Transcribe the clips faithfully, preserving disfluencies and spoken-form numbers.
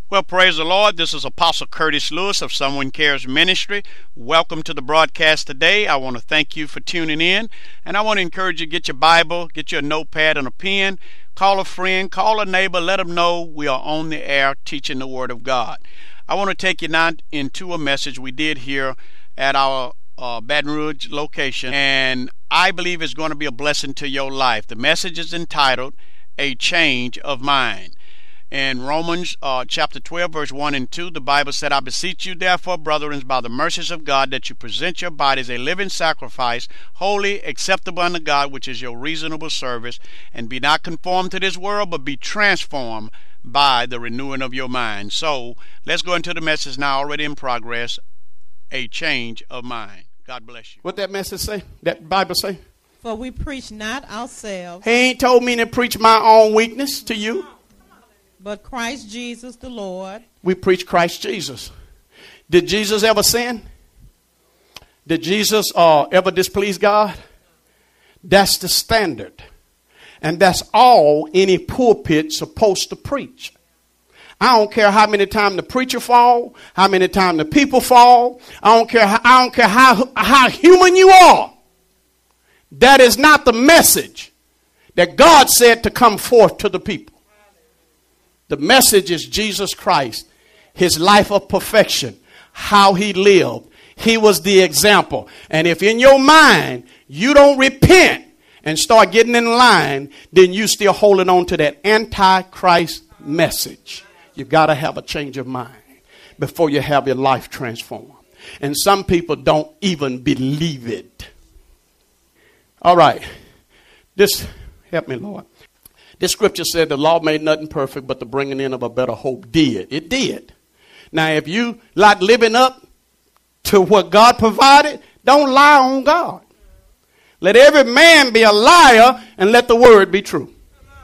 Well, praise the Lord. This is Apostle Curtis Lewis of Someone Cares Ministry. Welcome to the broadcast today. I want to thank you for tuning in, and I want to encourage you to get your Bible, get your notepad and a pen, call a friend, call a neighbor, let them know we are on the air teaching the Word of God. I want to take you now into a message we did here at our uh, Baton Rouge location, and I believe it's going to be a blessing to your life. The message is entitled, A Change of Mind. In Romans uh, chapter twelve, verse one and two, the Bible said, I beseech you, therefore, brethren, by the mercies of God, that you present your bodies a living sacrifice, holy, acceptable unto God, which is your reasonable service, and be not conformed to this world, but be transformed by the renewing of your mind. So, let's go into the message now, already in progress, A Change of Mind. God bless you. What that message say? That Bible say? For we preach not ourselves, He ain't told me to preach my own weakness to you. but Christ Jesus the Lord. We preach Christ Jesus. Did Jesus ever sin? Did Jesus uh, ever displease God? That's the standard. And that's all any pulpit's supposed to preach. I don't care how many times the preacher fall, how many times the people fall. I don't care how, I don't care how, how human you are. That is not the message that God said to come forth to the people. The message is Jesus Christ, his life of perfection, how he lived. He was the example. And if in your mind you don't repent and start getting in line, then you still holding on to that anti-Christ message. You got to have a change of mind before you have your life transformed. And some people don't even believe it. All right. This, help me, Lord. This scripture said the law made nothing perfect, but the bringing in of a better hope did. It did. Now, if you like living up to what God provided, don't lie on God. Let every man be a liar and let the word be true.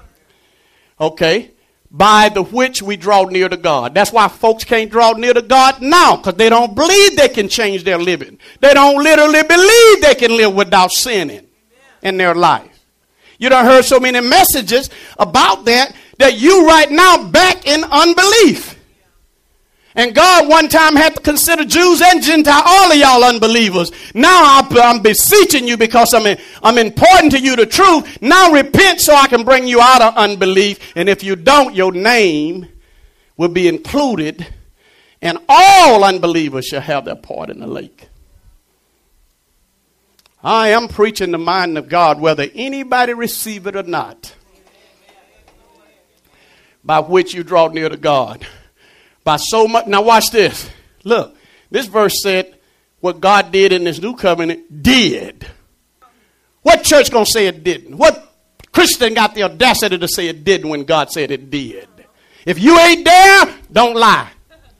Okay. By the which we draw near to God. That's why folks can't draw near to God now, because they don't believe they can change their living. They don't literally believe they can live without sinning in their life. You done heard so many messages about that, that you right now back in unbelief. And God one time had to consider Jews and Gentiles, all of y'all unbelievers. Now I'm, I'm beseeching you because I'm, in, I'm important to you the truth. Now repent so I can bring you out of unbelief. And if you don't, your name will be included, and all unbelievers shall have their part in the lake. I am preaching the mind of God, whether anybody receive it or not, by which you draw near to God. By so much. Now watch this. Look, this verse said what God did in this new covenant did. What church gonna say it didn't? What Christian got the audacity to say it didn't when God said it did? If you ain't there, don't lie.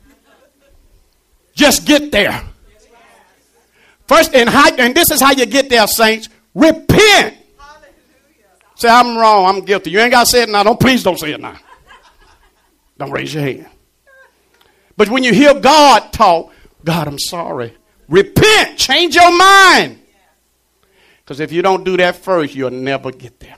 Just get there. First, and, how, and this is how you get there, saints. Repent. Say, I'm wrong. I'm guilty. You ain't got to say it now. Don't, please don't say it now. Don't raise your hand. But when you hear God talk, God, I'm sorry. Repent. Change your mind. Because if you don't do that first, you'll never get there.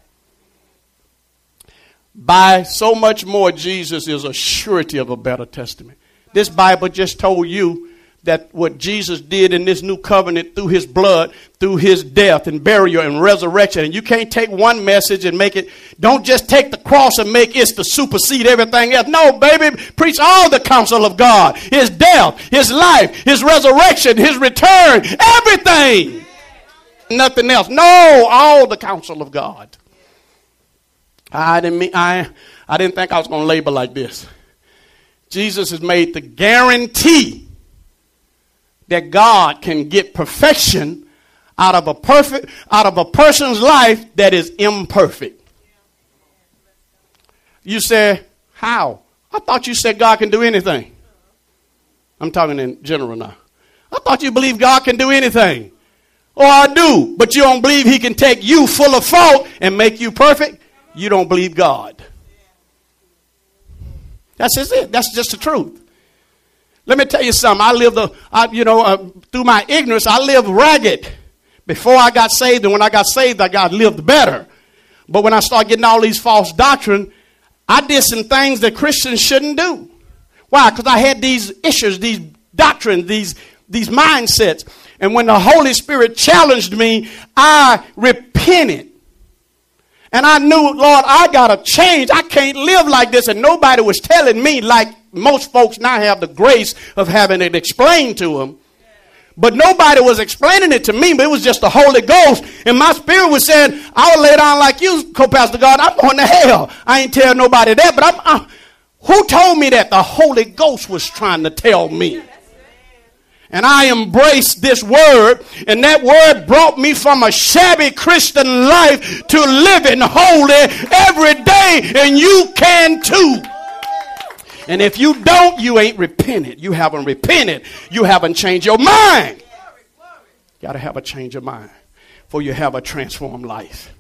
By so much more, Jesus is a surety of a better testament. This Bible just told you that what Jesus did in this new covenant through his blood, through his death and burial and resurrection. And you can't take one message and make it, don't just take the cross and make it to supersede everything else. No, baby, preach all the counsel of God. His death, his life, his resurrection, his return, everything. Nothing else. No, all the counsel of God. I didn't mean, I, I didn't think I was going to label like this. Jesus has made the guarantee that God can get perfection out of a perfect, out of a person's life that is imperfect. You say, how? I thought you said God can do anything. I'm talking in general now. I thought you believe God can do anything. Oh, I do. But you don't believe he can take you full of fault and make you perfect? You don't believe God. That's just it. That's just the truth. Let me tell you something. I lived, a, I, you know, uh, through my ignorance, I lived ragged before I got saved. And when I got saved, I got lived better. But when I started getting all these false doctrine, I did some things that Christians shouldn't do. Why? Because I had these issues, these doctrines, these, these mindsets. And when the Holy Spirit challenged me, I repented. And I knew, Lord, I got to change. I can't live like this. And nobody was telling me, like most folks now have the grace of having it explained to them. But nobody was explaining it to me, but it was just the Holy Ghost. And my spirit was saying, I'll lay down like you, co-pastor God, I'm going to hell. I ain't tell nobody that, but I'm, I'm, who told me that? The Holy Ghost was trying to tell me. And I embraced this word, and that word brought me from a shabby Christian life to living holy every day, and you can too. And if you don't, you ain't repented. You haven't repented. You haven't changed your mind. Got to have a change of mind before you have a transformed life.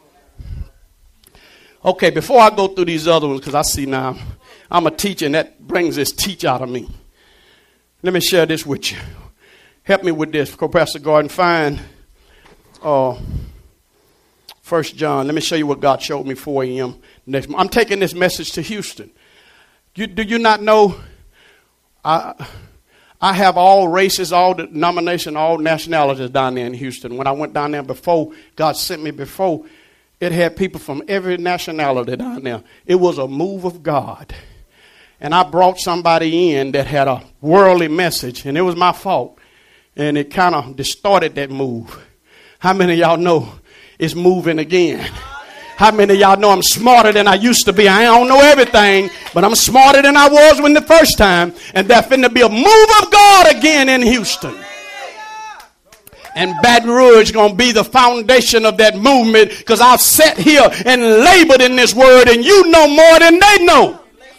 Okay, before I go through these other ones, because I see now I'm a teacher, and that brings this teach out of me. Let me share this with you. Help me with this. Co-pastor Gordon, find uh, First John. Let me show you what God showed me four a.m. next month. I'm taking this message to Houston. You, do you not know I, I have all races, all denominations, all nationalities down there in Houston. When I went down there before, God sent me before, it had people from every nationality down there. It was a move of God. And I brought somebody in that had a worldly message, and it was my fault. And it kind of distorted that move. How many of y'all know it's moving again? How many of y'all know I'm smarter than I used to be? I don't know everything, but I'm smarter than I was when the first time. And there's finna be a move of God again in Houston. And Baton Rouge is going to be the foundation of that movement, because I've sat here and labored in this word, and you know more than they know.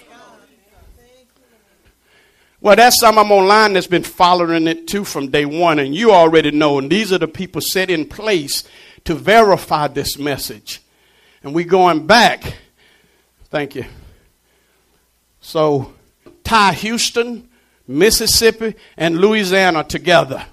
Well, that's some I'm online that's been following it too from day one, and you already know. And these are the people set in place to verify this message. And we going back. Thank you. So tie Houston, Mississippi, and Louisiana together.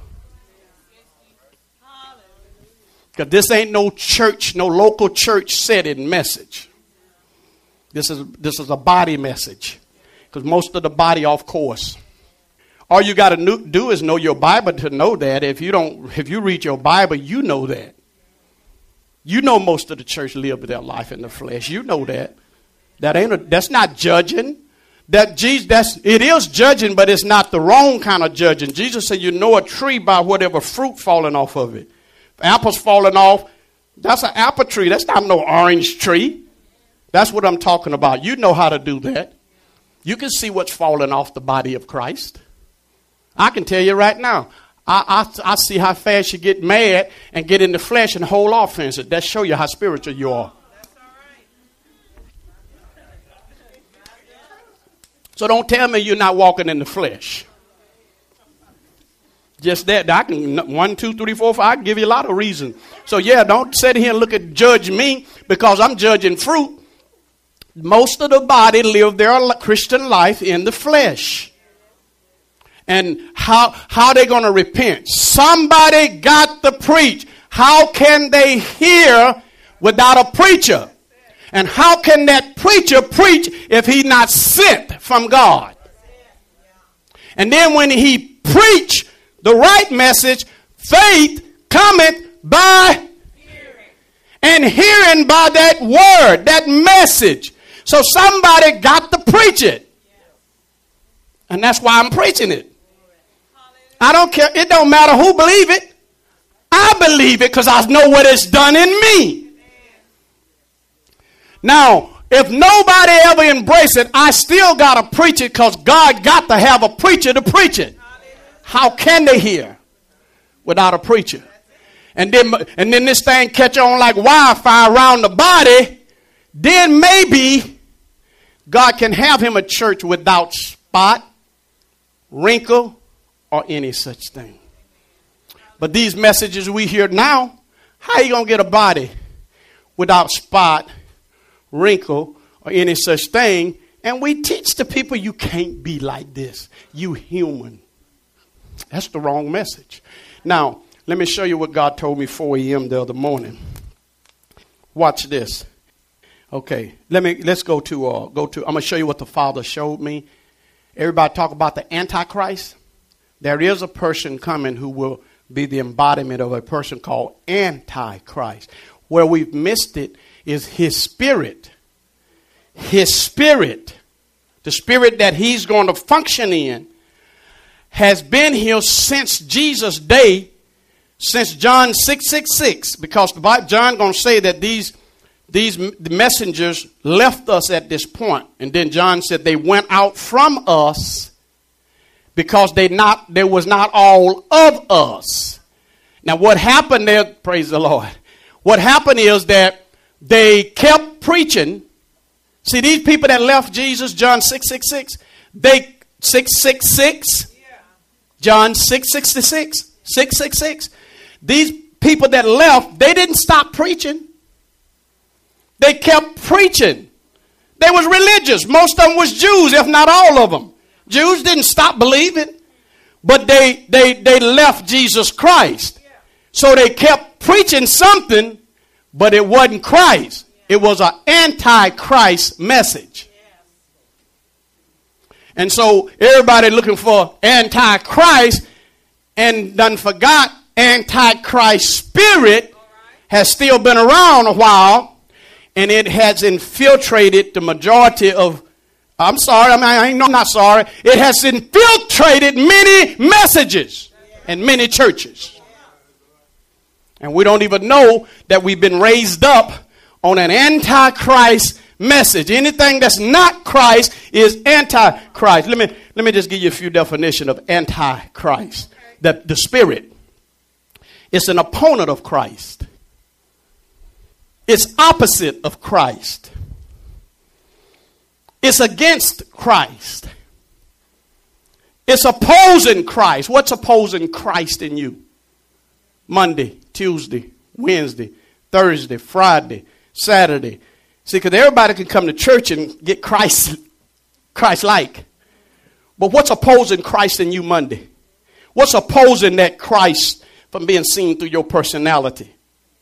Because this ain't no church, no local church setting message. This is this is a body message. Because most of the body off course. All you got to do is know your Bible to know that. If you don't, if you read your Bible, you know that. You know most of the church live their life in the flesh. You know that. That ain't a, that's not judging. That Jesus, that's it is judging, but it's not the wrong kind of judging. Jesus said, "You know a tree by whatever fruit falling off of it." If apples falling off, that's an apple tree. That's not no orange tree. That's what I'm talking about. You know how to do that. You can see what's falling off the body of Christ. I can tell you right now. I, I, I see how fast you get mad and get in the flesh and hold offenses. That show you how spiritual you are. So don't tell me you're not walking in the flesh. Just that. I can one, two, three, four, five. I can give you a lot of reasons. So yeah, don't sit here and look at judge me because I'm judging fruit. Most of the body live their Christian life in the flesh. And how how they going to repent? Somebody got to preach. How can they hear without a preacher? And how can that preacher preach if he's not sent from God? And then when he preach the right message, faith cometh by hearing. And hearing by that word, that message. So somebody got to preach it. And that's why I'm preaching it. I don't care. It don't matter who believe it. I believe it because I know what it's done in me. Now, if nobody ever embrace it, I still got to preach it because God got to have a preacher to preach it. How can they hear without a preacher? And then, and then this thing catch on like wildfire around the body. Then maybe God can have him a church without spot, wrinkle, or any such thing. But these messages we hear now, how are you going to get a body without spot, wrinkle, or any such thing? And we teach the people you can't be like this. You human. That's the wrong message. Now, let me show you what God told me four a.m. the other morning. Watch this. Okay, let me let's go to uh, go to. I'm gonna show you what the Father showed me, Everybody talk about the Antichrist. There is a person coming who will be the embodiment of a person called Antichrist. Where we've missed it is his spirit. His spirit, the spirit that he's going to function in, has been here since Jesus' day, since John six six six. Because the Bible, John going to say that these, these messengers left us at this point. And then John said they went out from us because they not they was not all of us. Now what happened there, praise the Lord. What happened is that they kept preaching. See, these people that left Jesus, John six six six, they six six six, John six sixty-six, six six six. These people that left, they didn't stop preaching. They kept preaching. They was religious. Most of them was Jews, if not all of them. Jews didn't stop believing, but they they they left Jesus Christ. So they kept preaching something, but it wasn't Christ. It was an anti-Christ message. And so everybody looking for anti-Christ and done forgot anti-Christ spirit has still been around a while, and it has infiltrated the majority of, I'm sorry, I mean, I ain't, I'm not sorry. It has infiltrated many messages and many churches. And we don't even know that we've been raised up on an anti-Christ message. Anything that's not Christ is anti-Christ. Let me, let me just give you a few definitions of anti-Christ. The, the spirit. It's an opponent of Christ. It's opposite of Christ. It's against Christ. It's opposing Christ. What's opposing Christ in you? Monday, Tuesday, Wednesday, Thursday, Friday, Saturday. See, because everybody can come to church and get Christ, Christ-like. But what's opposing Christ in you Monday? What's opposing that Christ from being seen through your personality?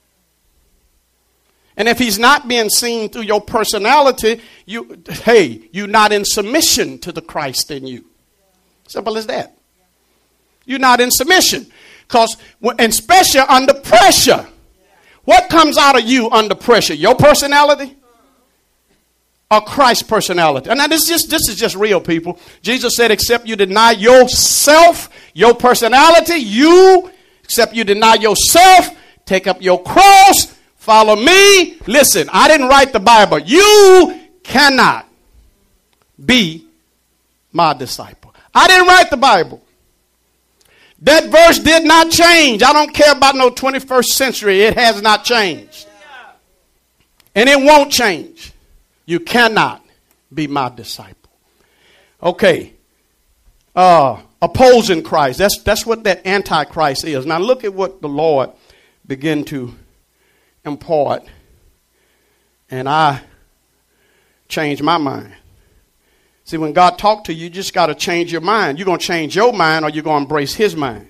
And if he's not being seen through your personality, you, hey, you're not in submission to the Christ in you. Simple as that. You're not in submission. Because, and especially under pressure. What comes out of you under pressure? Your personality or Christ's personality? And now this is just, this is just real, people. Jesus said, except you deny yourself, your personality, you, except you deny yourself, take up your cross, follow me. Listen, I didn't write the Bible. You cannot be my disciple. I didn't write the Bible. That verse did not change. I don't care about no twenty-first century. It has not changed. And it won't change. You cannot be my disciple. Okay. Uh, opposing Christ. That's, that's what that antichrist is. Now look at what the Lord began to impart. And I changed my mind. See, when God talks to you, you just got to change your mind. You're going to change your mind or you're going to embrace his mind.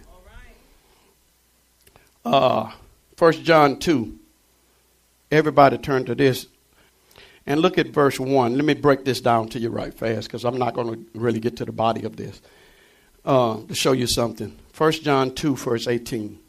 Uh, First John two. Everybody turn to this. And look at verse one. Let me break this down to you right fast because I'm not going to really get to the body of this. Uh, to show you something. First John two, verse eighteen.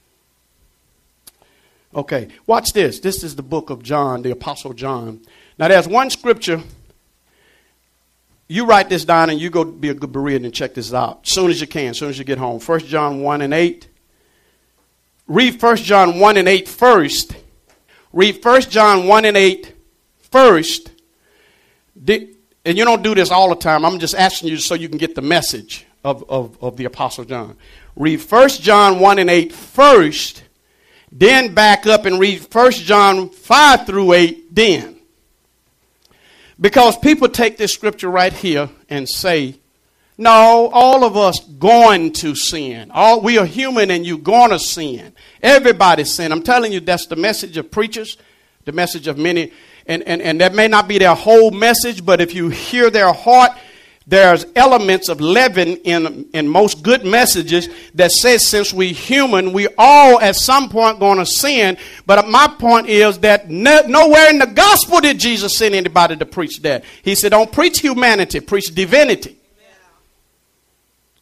Okay, watch this. This is the book of John, the Apostle John. Now there's one scripture. You write this down and you go be a good Berean and check this out as soon as you can, as soon as you get home. First John one and eight. Read First John one and eight first. Read First John one and eight first. And you don't do this all the time. I'm just asking you so you can get the message of, of, of the Apostle John. Read First John one and eight first. Then back up and read First John five through eight then. Because people take this scripture right here and say, no, all of us going to sin. All, we are human and you're going to sin. Everybody sin. I'm telling you, that's the message of preachers, the message of many. And, and, and that may not be their whole message, but if you hear their heart, there's elements of leaven in, in most good messages that says since we human, we all at some point going to sin. But my point is that no, nowhere in the gospel did Jesus send anybody to preach that. He said, don't preach humanity, preach divinity.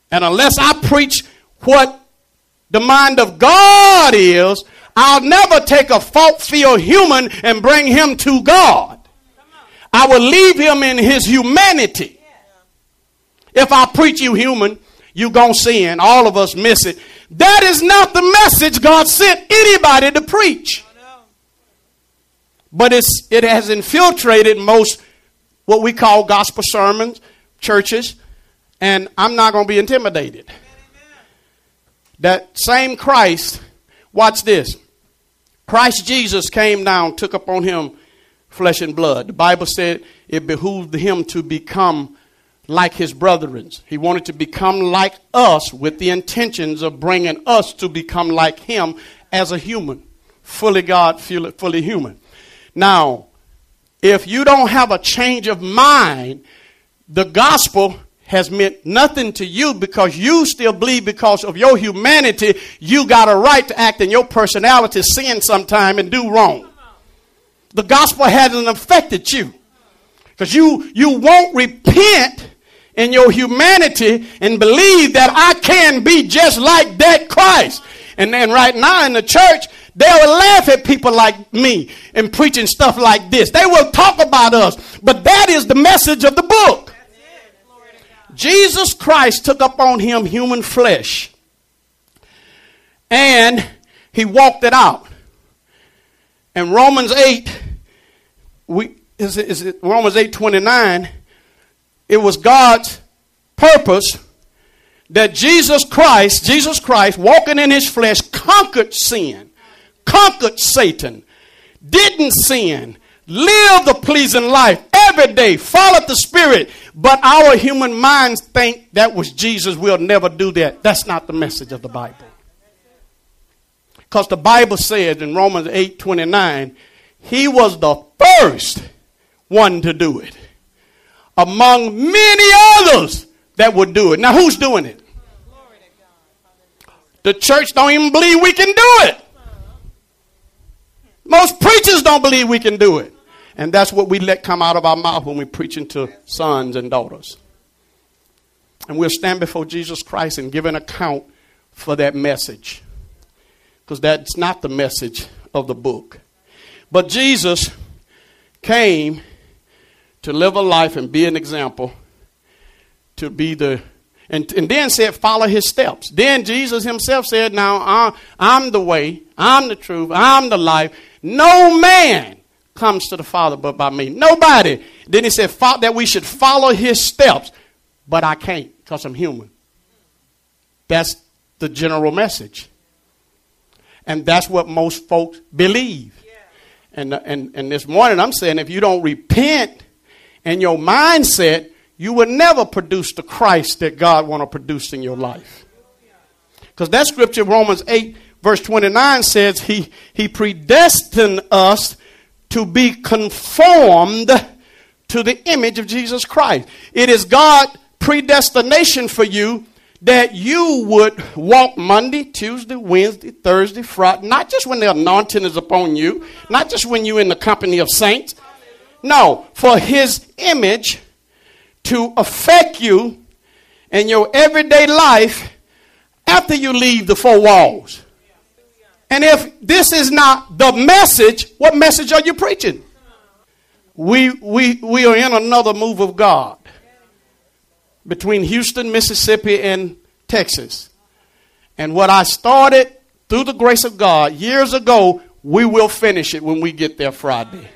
And unless I preach what the mind of God is, I'll never take a fault-filled human and bring him to God. I will leave him in his humanity. If I preach you human, you're going to sin. All of us miss it. That is not the message God sent anybody to preach. But it's, it has infiltrated most what we call gospel sermons, churches, and I'm not going to be intimidated. That same Christ, watch this. Christ Jesus came down, took upon him flesh and blood. The Bible said it behooved him to become like his brethren. He wanted to become like us with the intentions of bringing us to become like him as a human. Fully God, fully human. Now, if you don't have a change of mind, the gospel has meant nothing to you because you still believe because of your humanity, you got a right to act in your personality, sin sometime and do wrong. The gospel hasn't affected you because you, you won't repent in your humanity and believe that I can be just like that Christ. And then right now in the church, they will laugh at people like me and preaching stuff like this. They will talk about us. But that is the message of the book. Jesus Christ took upon him human flesh. And he walked it out. And Romans eight, we, is it, is it Romans eight twenty-nine, it was God's purpose that Jesus Christ, Jesus Christ walking in his flesh conquered sin. Conquered Satan, didn't sin, lived a pleasing life every day, followed the Spirit. But our human minds think that was Jesus. We'll never do that. That's not the message of the Bible. Because the Bible says in Romans eight twenty-nine, he was the first one to do it among many others that would do it. Now who's doing it? The church don't even believe we can do it. Most preachers don't believe we can do it. And that's what we let come out of our mouth when we're preaching to sons and daughters. And we'll stand before Jesus Christ and give an account for that message. Because that's not the message of the book. But Jesus came to live a life and be an example. To be the, and, and then said, follow his steps. Then Jesus himself said, now uh, I'm the way, I'm the truth, I'm the life. No man comes to the Father but by me. Nobody. Then he said that we should follow his steps. But I can't because I'm human. That's the general message. And that's what most folks believe. And, and, and this morning I'm saying if you don't repent in your mindset, you will never produce the Christ that God want to produce in your life. Because that scripture, Romans eight, verse twenty-nine says he, he predestined us to be conformed to the image of Jesus Christ. It is God's predestination for you that you would walk Monday, Tuesday, Wednesday, Thursday, Friday. Not just when the anointing is upon you. Not just when you're in the company of saints. No, for his image to affect you in your everyday life after you leave the four walls. And if this is not the message, what message are you preaching? We, we, we are in another move of God between Houston, Mississippi, and Texas. And what I started through the grace of God years ago, we will finish it when we get there Friday.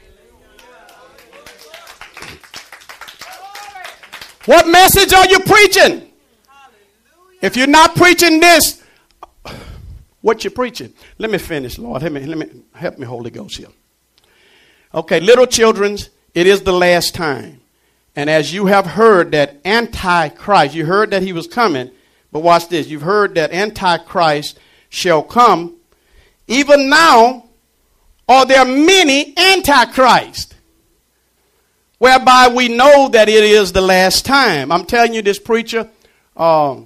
What message are you preaching? If you're not preaching this, what you preaching? Let me finish, Lord. Help me, let me, help me, Holy Ghost here. Okay, little children, it is the last time. And as you have heard that Antichrist, you heard that he was coming, but watch this. You've heard that Antichrist shall come. Even now, are there many Antichrists, whereby we know that it is the last time. I'm telling you this, preacher, um,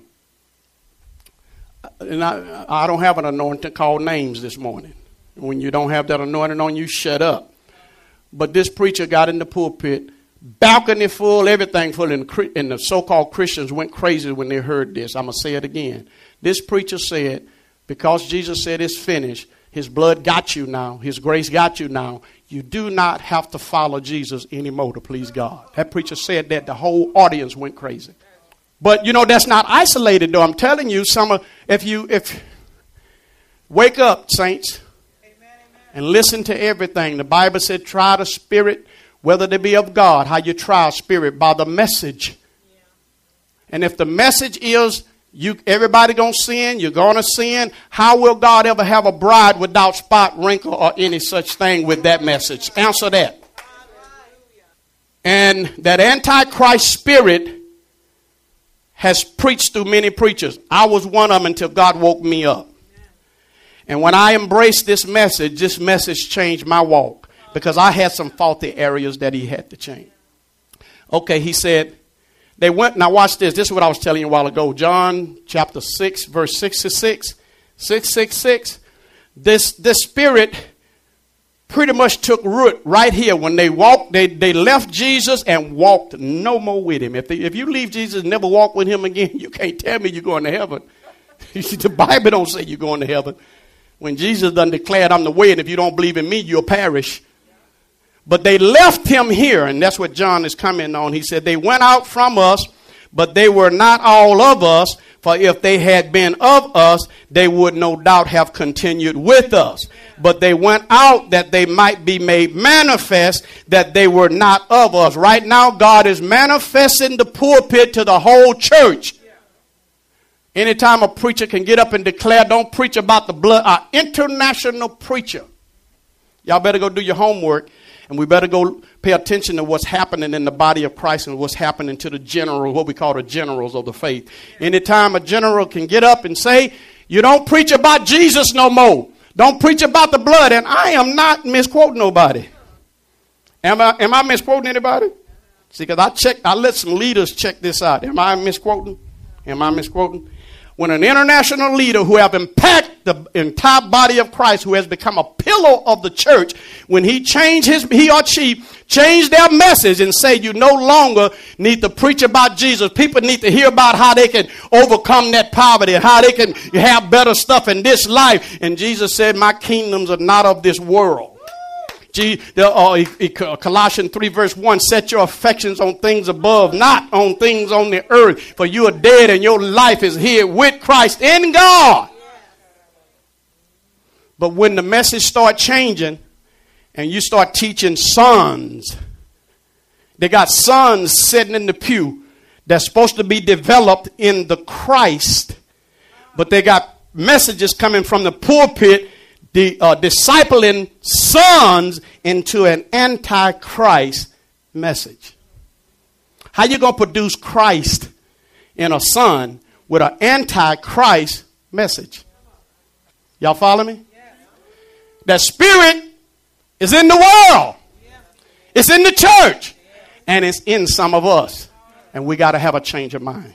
and I, I don't have an anointing called names this morning. When you don't have that anointing on you, shut up. But this preacher got in the pulpit balcony full, everything full. And the, and the so-called Christians went crazy when they heard this. I'm going to say it again. This preacher said, because Jesus said it's finished, his blood got you now, his grace got you now, you do not have to follow Jesus anymore to please God. That preacher said that. The whole audience went crazy. But, you know, that's not isolated, though. I'm telling you, some of, if you, if, wake up, saints, and listen to everything. The Bible said, try the spirit, whether they be of God. How you try a spirit? By the message. Yeah. And if the message is, you, everybody gonna sin, you're gonna sin, how will God ever have a bride without spot, wrinkle, or any such thing with that message? Answer that. And that Antichrist spirit has preached through many preachers. I was one of them until God woke me up. And when I embraced this message, this message changed my walk, because I had some faulty areas that he had to change. Okay, he said, they went, now watch this. This is what I was telling you a while ago. John chapter six, verse sixty-six. six six six. This, this spirit pretty much took root right here. When they walked, they, they left Jesus and walked no more with him. If, they, if you leave Jesus and never walk with him again, you can't tell me you're going to heaven. The Bible don't say you're going to heaven. When Jesus done declared, I'm the way, and if you don't believe in me, you'll perish. But they left him here, and that's what John is commenting on. He said, they went out from us, but they were not all of us. For if they had been of us, they would no doubt have continued with us. But they went out that they might be made manifest that they were not of us. Right now, God is manifesting the pulpit to the whole church. Anytime a preacher can get up and declare, don't preach about the blood, an international preacher. Y'all better go do your homework, and we better go pay attention to what's happening in the body of Christ and what's happening to the general, what we call the generals of the faith. Anytime a general can get up and say, you don't preach about Jesus no more. Don't preach about the blood. And I am not misquoting nobody. Am I, am I misquoting anybody? See, because I checked, I let some leaders check this out. Am I misquoting? Am I misquoting? When an international leader who have impacted the entire body of Christ, who has become a pillar of the church, when he changed his, he or she changed their message and say you no longer need to preach about Jesus. People need to hear about how they can overcome that poverty and how they can have better stuff in this life. And Jesus said, my kingdoms are not of this world. G, the, uh, Colossians three verse one, set your affections on things above, not on things on the earth. For you are dead and your life is here with Christ in God. But when the message start changing and you start teaching sons, they got sons sitting in the pew that's supposed to be developed in the Christ, but they got messages coming from the pulpit, the uh, discipling sons into an antichrist message. How you going to produce Christ in a son with an antichrist message? Y'all follow me? That spirit is in the world. It's in the church. And it's in some of us. And we got to have a change of mind.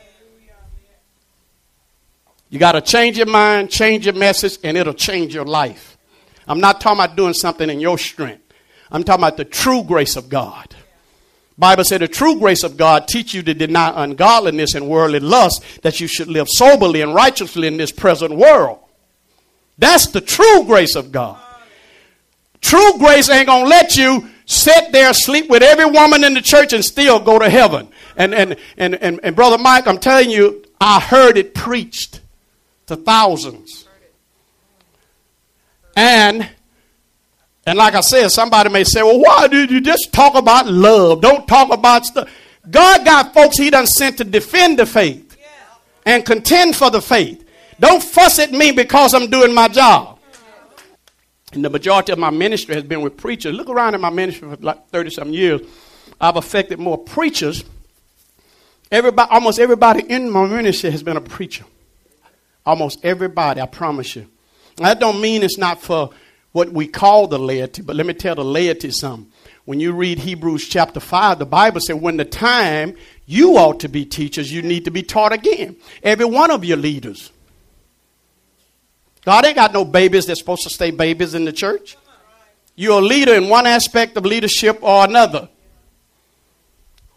You got to change your mind, change your message, and it'll change your life. I'm not talking about doing something in your strength. I'm talking about the true grace of God. Bible said the true grace of God teach you to deny ungodliness and worldly lust, that you should live soberly and righteously in this present world. That's the true grace of God. True grace ain't going to let you sit there, sleep with every woman in the church and still go to heaven. And, and, and, and, and Brother Mike, I'm telling you, I heard it preached to thousands. And, and like I said, somebody may say, well, why did you just talk about love? Don't talk about stuff. God got folks he done sent to defend the faith and contend for the faith. Don't fuss at me because I'm doing my job. And the majority of my ministry has been with preachers. Look around at my ministry for like thirty-something years. I've affected more preachers. Everybody, almost everybody in my ministry has been a preacher. Almost everybody, I promise you. That don't mean it's not for what we call the laity, but let me tell the laity something. When you read Hebrews chapter five, the Bible says when the time you ought to be teachers, you need to be taught again. Every one of your leaders. God ain't got no babies that's supposed to stay babies in the church. You're a leader in one aspect of leadership or another.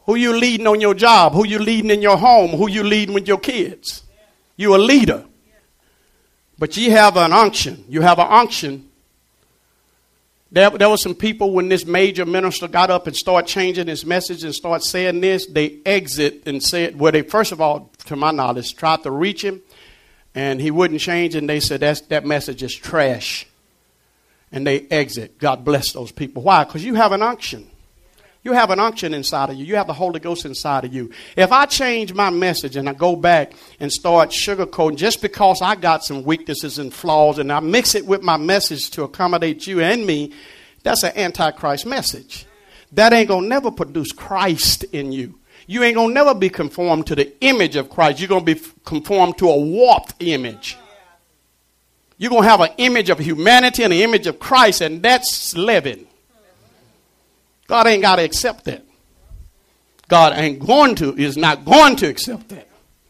Who you leading on your job? Who you leading in your home? Who you leading with your kids? You're a leader. But you have an unction. You have an unction. There, there were some people when this major minister got up and started changing his message and started saying this, they exit and said, well, they first of all, to my knowledge, tried to reach him and he wouldn't change. And they said, That's, that message is trash. And they exit. God bless those people. Why? Because you have an unction. You have an unction inside of you. You have the Holy Ghost inside of you. If I change my message and I go back and start sugarcoating just because I got some weaknesses and flaws and I mix it with my message to accommodate you and me, that's an antichrist message. That ain't going to never produce Christ in you. You ain't going to never be conformed to the image of Christ. You're going to be conformed to a warped image. You're going to have an image of humanity and an image of Christ, and that's leaven. God ain't got to accept that. God ain't going to, is not going to accept that.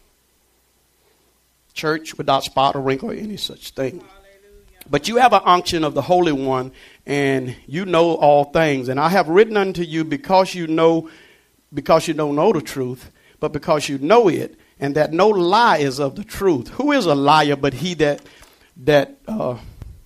Church without spot or wrinkle or any such thing. But you have an unction of the Holy One, and you know all things. And I have written unto you because you know, because you don't know the truth, but because you know it, and that no lie is of the truth. Who is a liar but he that that uh,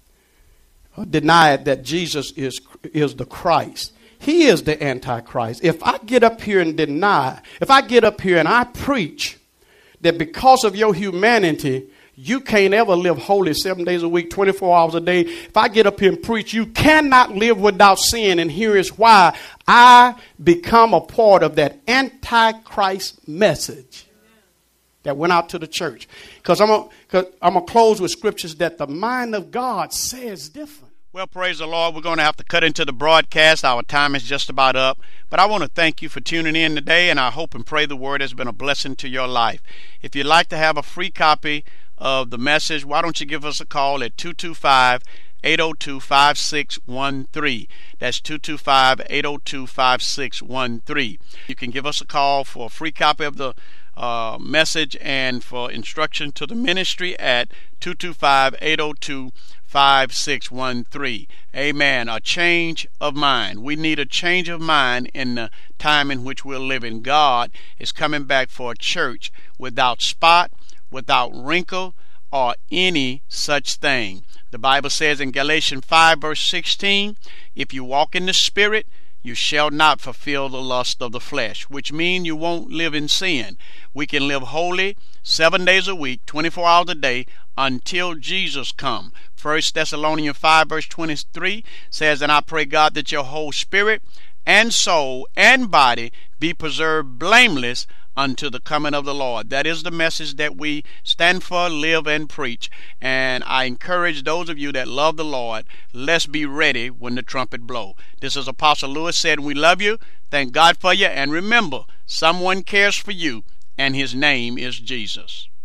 denied that Jesus is is the Christ? He is the Antichrist. If I get up here and deny, if I get up here and I preach that because of your humanity, you can't ever live holy seven days a week, twenty-four hours a day. If I get up here and preach, you cannot live without sin. And here is why I become a part of that Antichrist message that went out to the church. Because I'm going to close with scriptures that the mind of God says different. Well, praise the Lord. We're going to have to cut into the broadcast. Our time is just about up. But I want to thank you for tuning in today, and I hope and pray the word has been a blessing to your life. If you'd like to have a free copy of the message, why don't you give us a call at two two five, eight oh two, five six one three. That's two two five, eight oh two, five six one three. You can give us a call for a free copy of the uh, message and for instruction to the ministry at two two five, eight oh two, five six one three. Amen. A change of mind. We need a change of mind in the time in which we're living. God is coming back for a church without spot, without wrinkle, or any such thing. The Bible says in Galatians five verse sixteen, if you walk in the Spirit, you shall not fulfill the lust of the flesh, which means you won't live in sin. We can live holy seven days a week, twenty-four hours a day, until Jesus come. First Thessalonians five verse twenty-three says, and I pray God that your whole spirit and soul and body be preserved blameless unto the coming of the Lord. That is the message that we stand for, live, and preach. And I encourage those of you that love the Lord, let's be ready when the trumpet blow. This is Apostle Lewis said, we love you, thank God for you, and remember, someone cares for you, and his name is Jesus.